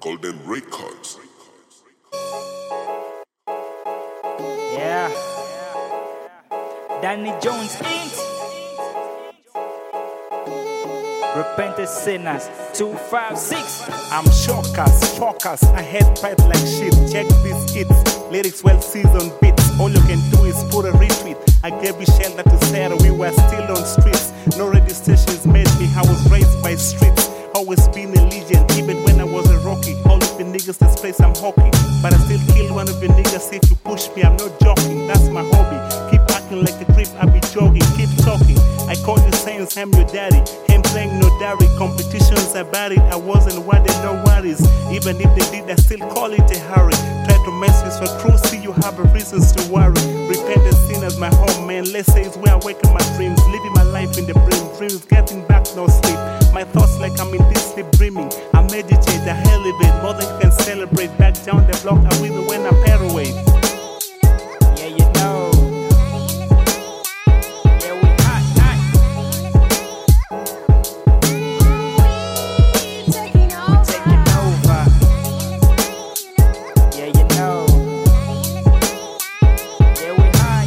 Golden Records. Yeah. Danny Jones Inc. Repentant sinners 256. I'm shockers, focus, I head pipe like shit. Check these hits, lyrics well seasoned beats. All you can do is put a retweet. I gave you shelter to Sarah, we were still on streets. No radio stations made me, I was raised by streets. Always been a legend, even when I was a rookie. All of the niggas that play some hockey, but I still kill one of the niggas if you push me. I'm not joking, that's my hobby. Keep acting like a creep, I be jogging. Keep talking, I call you sayings, I'm your daddy. Ain't playing no dairy, competitions about it. I wasn't worried, no worries. Even if they did, I still call it a hurry. Try to mess with your crew, see you have a reasons to worry. Repentant sinners, my home, man. Let's say it's where I wake up my dreams. Living my life in the brim, dreams getting back, no sleep. My thoughts like I'm in deep sleep dreaming. I meditate, I elevate, more than you can celebrate. Back down the block, I will when I'm paranoid. Yeah, you know. Yeah, we hot. Taking over. Yeah, you know. Yeah, we hot.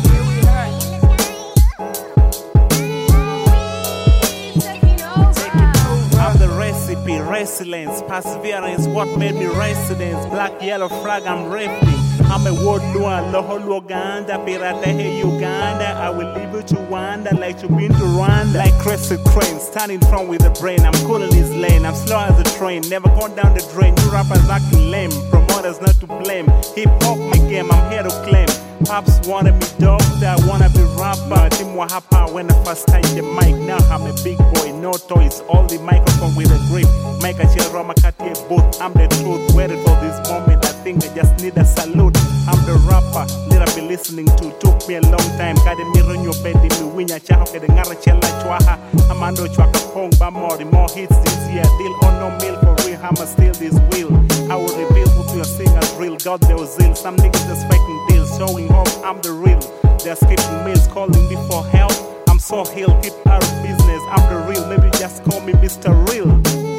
Taking over. I'm the recipe, resilience, perseverance, what made me residence. Black, yellow flag, I'm repping. I'm a world lure, Loho Luganda, Pirata hey Uganda. I will leave you to wander like you've been to Rwanda. Like crested crane, standing front with a brain. I'm cool in this lane, I'm slow as a train. Never gone down the drain, you rappers acting lame. Promoters not to blame. Hip hop my game, I'm here to claim. Pops wanted me doctor, I wanna be rapper. Tim Wahapa when I first touched the mic. Now I'm a big boy, no toys. All the microphone with a grip. Mike a chill Roma Katie both. I'm the truth, waited for this moment. I think I just need a salute. I'm the rapper, little be listening to. Took me a long time. Got a mirror in your bed, in the winya chaho, the ngara chela chwaha. Amando chwaka pong ba more hits this year. Deal or no meal for real, I'ma steal this wheel. I will reveal who your singers real. God there was zeal. Some niggas just faking deals, showing off I'm the real. They're skipping meals, calling me for help. I'm so healed, keep out of business. I'm the real, maybe just call me Mr. Real.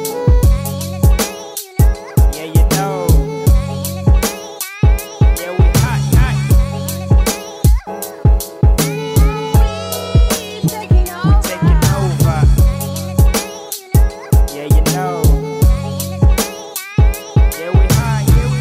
Yeah, you know. Yeah, we hot. Taking over. Yeah, you know. Yeah, we hot.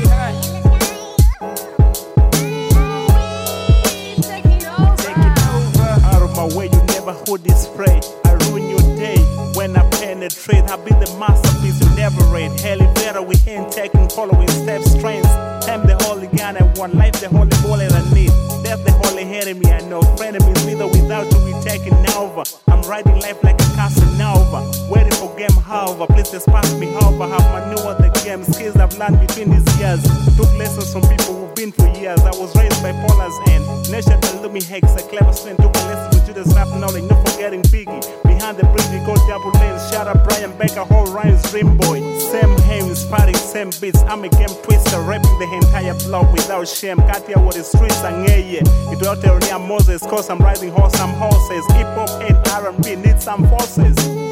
Taking over. Out of my way, you never hold this spray. I ruin your day when I penetrate. I be the masterpiece you never read. Hell, better we ain't taking, following steps, trains. I'm the holy gun I want, life the holy bullet I need. Death the holy enemy I know. Frenemies with or without you, we taking over. I'm riding life like a Casanova. Waiting for game, however. Please just pass me over. Have my new other game skills I've learned between these years. Took lessons from people who've been for years. I was raised by Paula's end. Nation Lumi Hex, a clever friend. Took a lesson with Judas Rap knowledge, not forgetting Biggie. Behind the bridge we go double lanes. Shout out Brian Becker, whole rhymes, Dream Boy. Same hames, party, same beats. I'm a game twister, rapping the entire block without shame. Katia what the streets and yeah. It will tell Moses, cause I'm riding horse, some horses. Hip hop and R&B need some forces.